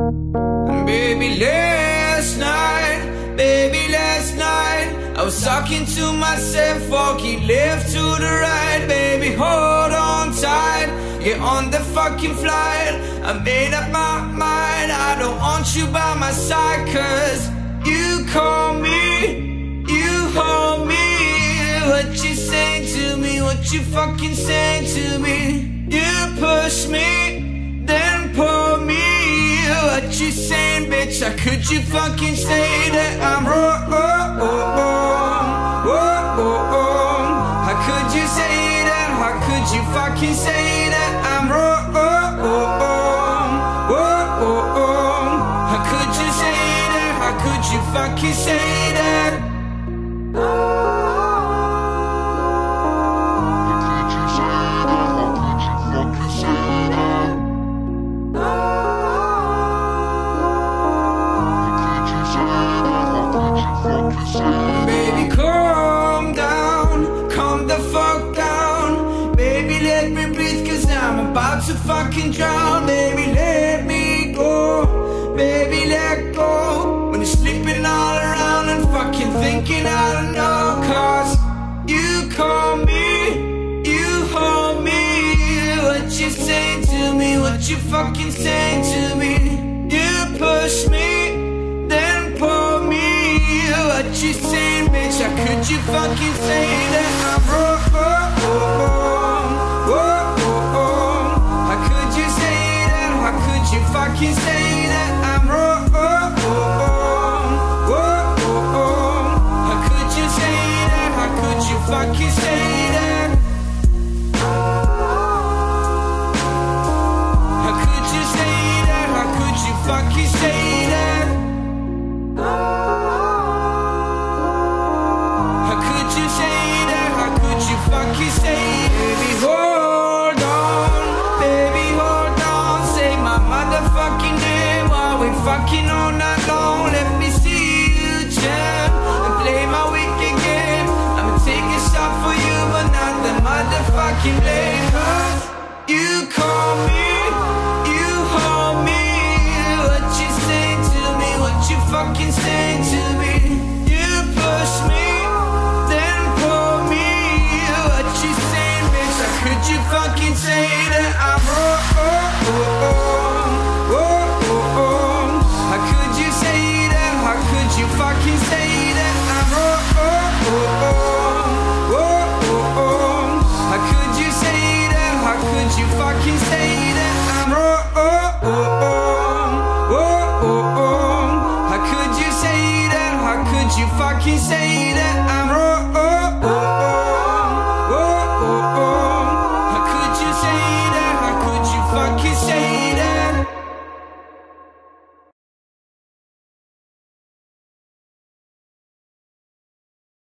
Last night, I was talking to myself, walking left to the right. Baby, hold on tight, get on the fucking flight. I made up my mind, I don't want you by my side. Cause you call me, you hold me. What you saying to me, what you fucking saying to me? You push me, then pull me. What you saying, bitch? How could you fucking say that I'm wrong? How could you say that? How could you fucking say that I'm wrong? How could you say that? How could you fucking say that? Baby, calm down, calm the fuck down. Baby, let me breathe, cause I'm about to fucking drown. Baby, let me go, baby, let go. When you're sleeping all around and fucking thinking I don't know. Cause you call me, you hold me. What you saying to me, what you fucking saying to me? You push me, then pull me. What you saying, bitch? How could you fucking say that I'm wrong? How could you say that? How could you fucking say that I'm wrong? How could you say that? How could you fucking say that? How could you say that? How could you fucking say that? Fucking say, baby, hold on, say my motherfucking name while we fucking all night long. Let me see you jam and play my wicked game. I'ma take a shot for you, but not the motherfucking blame. Cause you call me, you hold me. What you saying to me, what you fucking saying to me? You push me, could you fucking say that I'm wrong? How could you say that? How could you fucking say that I'm wrong? How could you say that? How could you fucking say that I'm wrong? How could you say that? How could you fucking say that